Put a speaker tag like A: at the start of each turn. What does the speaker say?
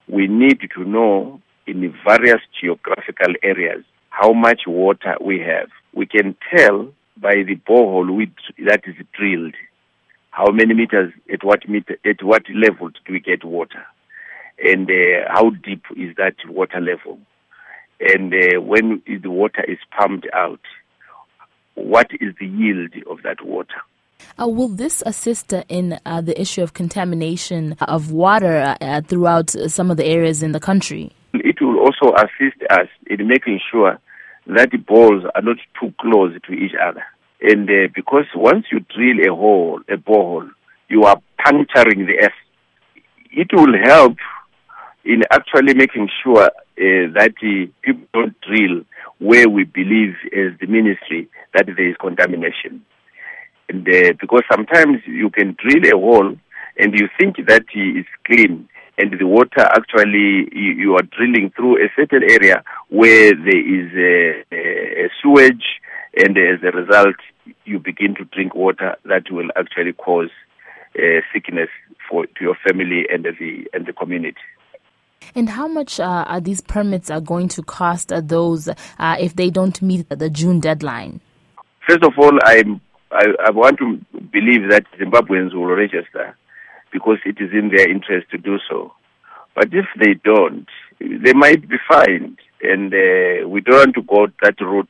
A: we need to know in the various geographical areas how much water we have. We can tell by the borehole that is drilled how many meters, at what level do we get water, and how deep is that water level, and when the water is pumped out, what is the yield of that water.
B: Will this assist in the issue of contamination of water throughout some of the areas in the country?
A: It will also assist us in making sure that the balls are not too close to each other. And because once you drill a borehole, you are puncturing the earth. It will help in actually making sure that people don't drill where we believe as the ministry that there is contamination. And because sometimes you can drill a hole and you think that it's clean, and the water actually, you are drilling through a certain area where there is a sewage, and as a result, you begin to drink water that will actually cause sickness to your family and the community.
B: And how much are these permits going to cost those if they don't meet the June deadline?
A: First of all, I want to believe that Zimbabweans will register because it is in their interest to do so. But if they don't, they might be fined, and we don't want to go that route